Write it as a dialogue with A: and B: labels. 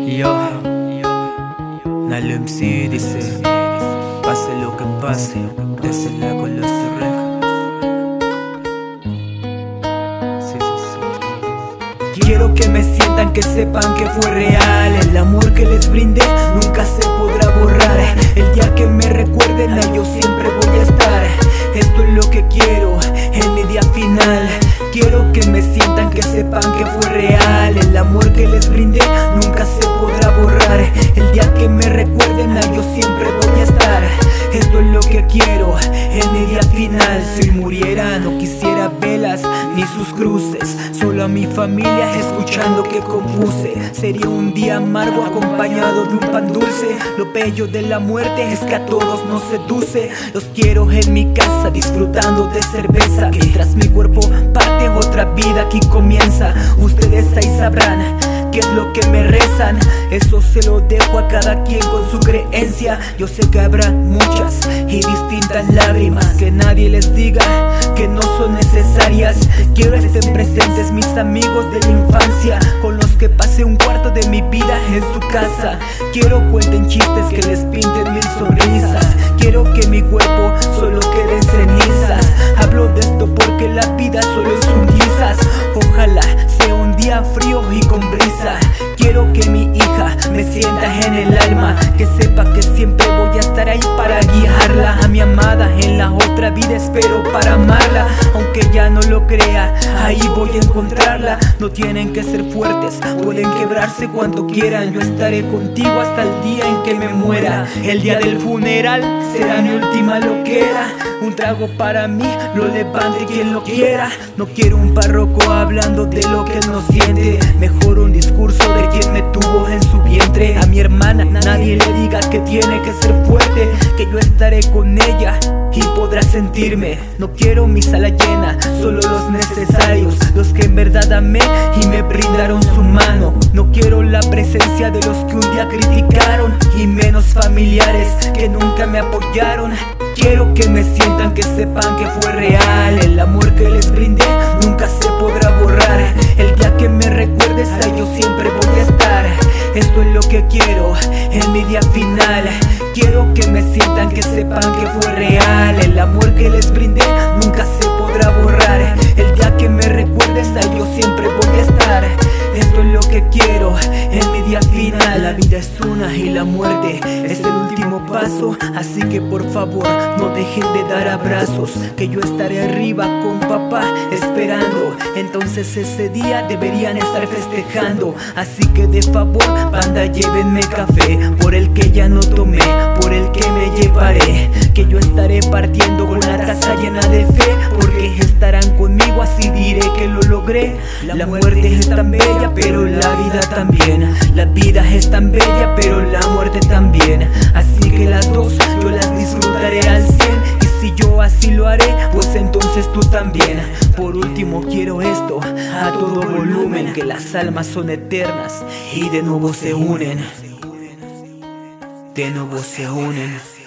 A: Yo, Nalum sí dice, pase lo que pase, desde la con los Quiero que me sientan, que sepan que fue real. El amor que les brindé nunca se podrá borrar. El día que me recuerden a ellos siempre voy a estar. Esto es lo que quiero en mi día final. Quiero que me sientan, que sepan que fue real. El amor que les brindé nunca se podrá borrar. El día que me recuerden a ellos siempre voy a estar. Esto es lo que quiero en mi día final. Si muriera no quisiera velas ni sus cruces, solo a mi familia escuchando que compuse. Sería un día amargo acompañado de un pan dulce. Lo bello de la muerte es que a todos nos seduce. Los quiero en mi casa disfrutando de cerveza. Mientras mi cuerpo parte, otra vida aquí comienza. Ustedes ahí sabrán qué es lo que me rezan. Eso se lo dejo a cada quien con su creencia. Yo sé que habrá muchas y distintas lágrimas, que nadie les diga que no son necesarias. Quiero estén presentes mis amigos de la infancia, con los que pasé un cuarto de mi vida en su casa. Quiero cuenten chistes, que les pinten mil sonrisas. Quiero que mi cuerpo solo quede en cenizas. Hablo de esto porque la vida solo es un guisas. Ojalá sea un día frío y con brisa. Quiero que mi hija me sienta en el alma, que sepa que siempre voy a estar ahí para guiarla. A mi amada en la otra vida espero para amarla. Aunque ya no lo crea, ahí voy a encontrarla. No tienen que ser fuertes, pueden quebrarse cuanto quieran. Yo estaré contigo hasta el día en que me muera. El día del funeral será mi última loquera. Un trago para mí, lo levante quien lo quiera. No quiero un párroco hablando de lo que no siente, mejor un discurso de quien me tuvo en su vientre. A mi hermana nadie le diga que tiene que ser fuerte, que yo estaré con ella y podrá sentirme. No quiero mi sala llena, solo los necesarios, los que en verdad amé y me brindaron su mano. No quiero la presencia de los que un día criticaron, y menos familiares que nunca me apoyaron. Quiero que me sientan, que sepan que fue real. El amor que les brindé nunca se podrá borrar. El día que me recuerdes a ellos siempre voy a estar. Esto es lo que quiero en mi día final. Quiero que me sientan, que sepan que fue real. El amor que les brindé nunca se podrá borrar. El día que me recuerdes a ellos siempre voy a estar. Esto es lo que quiero en mi día final. La vida es una y la muerte es el último paso, así que por favor no dejen de dar abrazos, que yo estaré arriba con papá esperando. Entonces ese día deberían estar festejando. Así que de favor, banda, llévenme café, por el que ya no tomé, por el que me llevaré. Que yo estaré partiendo con la taza llena de fe, porque estarán conmigo, así diré que lo logré. La muerte es tan bella, pero la vida también. La vida es tan bella, pero la muerte también. Así que las dos yo las disfrutaré al 100. Y si yo así lo haré, pues entonces tú también. Por último quiero esto a todo volumen, que las almas son eternas y de nuevo se unen. De nuevo se unen.